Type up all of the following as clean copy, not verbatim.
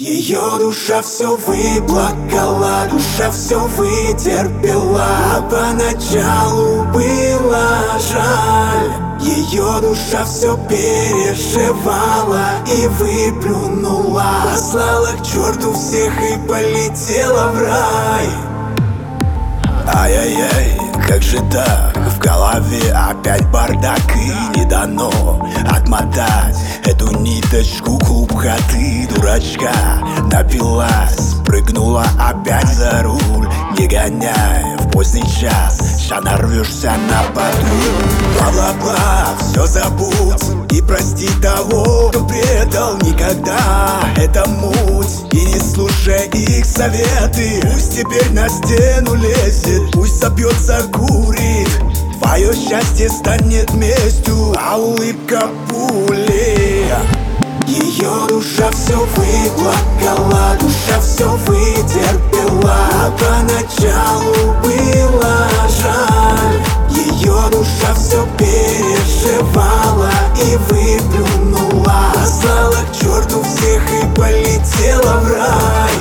Ее душа все выплакала, душа все вытерпела. Поначалу было жаль, ее душа все переживала и выплюнула. Послала к черту всех и полетела в рай. Ай-яй-яй, как же так? В голове опять бардак, и не дано отмотать эту ниточку клубкоты. Дурачка напилась, прыгнула опять за руль. Не гоняй в поздний час, ща нарвешься на патруль. Бла-бла-бла, все забудь и прости того, кто предал никогда. Это муть, и не слушай их советы. Пусть теперь на стену лезет, пусть собьется, курит. Твое счастье станет местью, а улыбка пули. Ее душа все выплакала, душа все вытерпела. Поначалу было жаль, ее душа все переживала и выплюнула. Послала к черту всех и полетела в рай.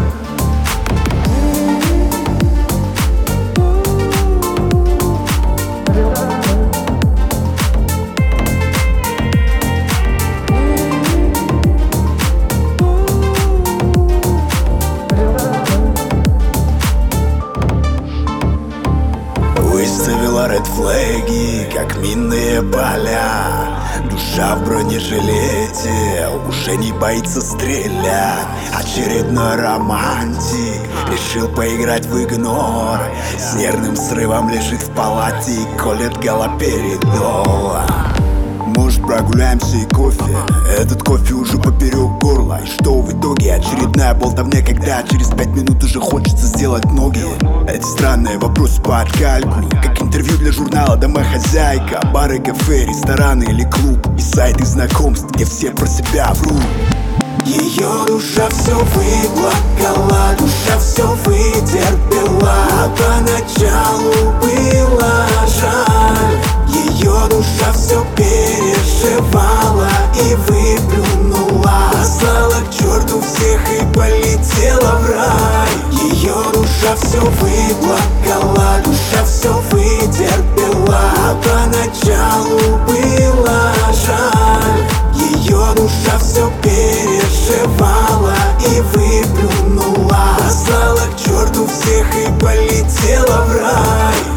Выставила редфлэги, как минные поля. Душа в бронежилете уже не боится стрелять. Очередной романтик решил поиграть в игнор. С нервным срывом лежит в палате и колет галоперидол. Может, прогуляемся и кофе? Этот кофе уже поперек горла. И что в итоге? Очередная болтовня, когда через 5 минут уже хочется сделать ноги. Эти странные вопросы по откальку, как интервью для журнала «Домохозяйка». Бары, кафе, рестораны или клуб, и сайты знакомств, где все про себя врут. Ее душа все выплакала, душа все вытерпела. Поначалу было жаль, ее душа все переживала и выплюнула. Послала к черту всех и полетела в рай. Ее душа все выплакала, душа все вытерпела. Поначалу было жаль, ее душа все переживала и выплюнула. Послала к черту всех и полетела в рай.